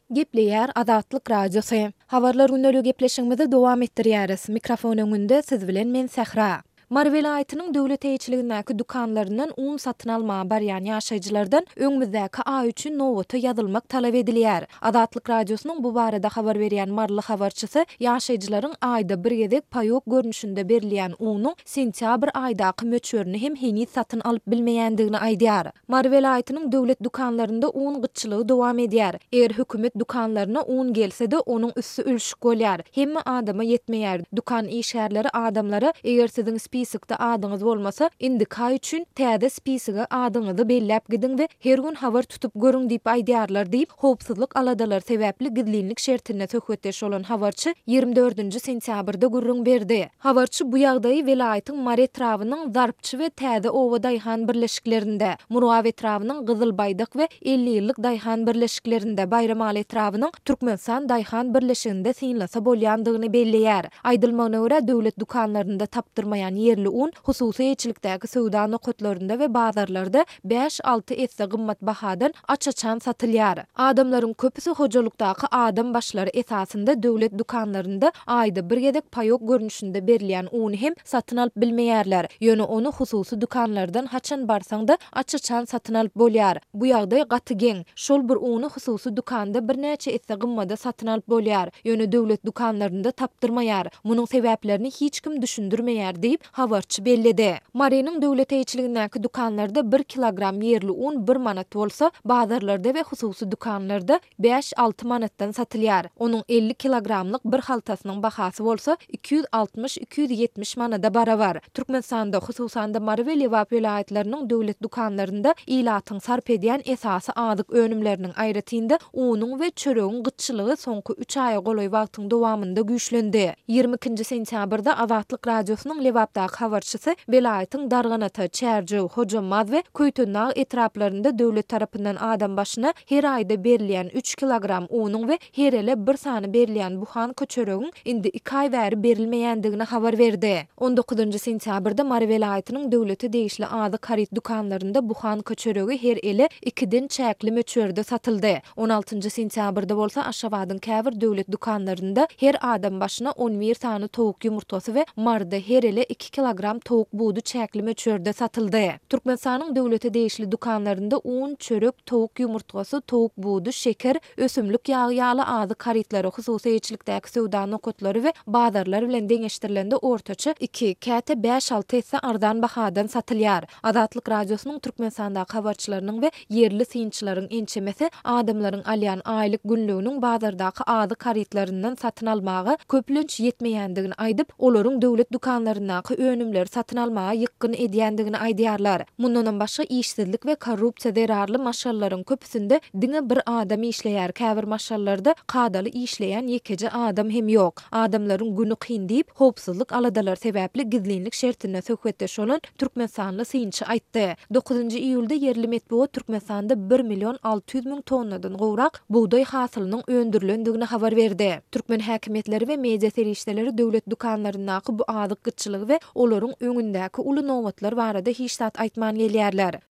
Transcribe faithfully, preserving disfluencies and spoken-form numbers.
Gepleýär Azatlyk Radiosu. Habarlar gündälik gepleşigimizi dowam etdirýäris. Mikrofon öňünde siz bilen men Sähra. Mar welaýatynyň döwlet eýçiligindäki dukanlarynyň un satyn almagy barýan ýaşaýjylardan öňümizdäki ay üçin nowata ýazylmak talap edilýär. Azatlyk Radiosynyň bu barada habar berýän marly habarçysy ýaşaýjylaryň aýda bir gezek paýok görnüşinde berilýän unuň sentýabr aýdaky möçberini hem heni satyn alyp bilmeýändigini aýdýar. Mar welaýatynyň döwlet dukanlarynda un gytçylygy dowam edýär. Eger hökümet dukanlaryna un gelse-de onuň üssü ülşük bolýar. Hemme adama ýetmeýär. Dukan işgärleri adamlara eger siziň spisikde adyňyz bolmasa, indi kay üçin täze spisigä adyňyzy belläp gidin we her gün habar tutup görüň diýip aýdýarlar diýip howpsuzlyk aladalar sebäpli gizlinlik şertine töhwetdeş bolan habarçy ýygrimi dördünji sentýabrda gurrun berdi. Habarçy bu ýagdaýy welaýatyň Mar etrawynyň Zarpçy we Täze owa daýhan birleşiklerinde, Murgaw etrawynyň Gyzylbaýdak we elli ýyllyk daýhan birleşiklerinde, Bayramal etrawynyň Türkmenistan daýhan birleşiginde synlasa bolýandygyny belleýär. Aýdylmagyna görä döwlet dukanlarynda tapdyrmaýan yerli un hususy eýçilikdäki söwda nokatlarynda we bazarlarda beş alty esse gymmat bahadan açaçan satylýar. Adamlaryň köpüsi hojalykdaky adam başlary esasynda döwlet dukanlarynda aýda bir gezek paýok görnüşinde berilýän uny hem satyn alyp bilmeýärler. Ýöne onu hususy dukanlardan haçan barsaň-da açaçan satyn alyp bolýar. Bu ýagdaý gaty geň. Şol bir uny hususy dukanda bir näçe esse gymmada satyn alyp bolýar. Ýöne döwlet dukanlarynda tapdyrmaýar. Munyň sebäplerini hiç kim düşündirmeýär diýip habarçy belledi. Marynyň döwlet eýçiligindäki dukanlarda bir kilogram yerli un bir manat bolsa, bazarlarda we hususy dukanlarda beş alty manatdan satylýar. Onuň elli kilogramlyk bir haltasynyň bahasy bolsa iki yüz altmış iki yüz ýetmiş manada barabar. Türkmenistanda hususanda Mar we Lewap welaýatlarynyň döwlet dukanlarynda ilatyň sarp edýän esasy adyk önümleriniň aýratynda unuň we çöregiň gytçylygy soňky üç aýa golaý wagtyň dowamında güýçlendi. ýygrimi ikinji sentýabrda Azatlyk Radiosynyň Lewapdaky habarçysy welaýatyň Darganata, Çärjöw, Hojamaz we Köýtönag etraplarynda döwlet tarapyndan adam başyna her aýda berilýän üç kilogram unuň we her ele bir sany berilýän buhan köçöregiň indi iki aý bäri berilmeýändigini habar berdi. on dokuzunji sentýabrda Mar welaýatynyň döwleti degişli azy karit dukanlarynda buhan köçöregi her ele ikiden çäkli möçberde satyldy. on altynji sentýabrda bolsa Aşgabatyň käbir döwlet dukanlarynda her adam başyna on bir sany towuk ýumurtasy we marda her ele iki kilogram towuk buğdu çäkli möçberde satyldy. Türkmenistanyň döwleti degişli dukanlarynda un, çörek, towuk ýumurtasy, towuk buğdu, şeker, ösümlik ýagy ýaly azy karitlary hususy eýçilikdäki söwda nokatlary we bazarlar bilen deňeşdirilende ortaça iki käte beş alty esse ardan bahadan satylýar. Azatlyk Radiosynyň Türkmenistandaky habarçylarynyň we yerli synçylaryň ençemesi adamlaryň alýan aýlyk günlüğiniň bazardaky azy karitlaryndan satyn almagy köplenç ýetmeýändigini aýdyp, olaryň döwlet dukanlaryndaky önümleri satyn almaga ýykyn edýändigini aýdýarlar. Mundan başga işsizlik we korrupsiýa zerarly maşallaryň köpüsinde diňe bir adam işleýär. Käbir maşallarda kadaly işleýän ýekeje adam hem ýok. Adamlaryň güni kyn diýip howpsuzlyk aladalar sebäpli gizlinlik şertine töhwetdeş bolan Türkmenistanly synçy aýtdy. dokuzunji iýulda yerli metbuat Türkmenistanda bir milyon alty yüz ming tonnadan gowrak buğday hasylynyň öndürilendigini habar berdi. Türkmen häkimetleri we media serişdeleri döwlet dukanlaryndaky bu adyk gytçylygy we olaryň öňündäki uly nowatlar barada hiç zat aýtman gelýärler.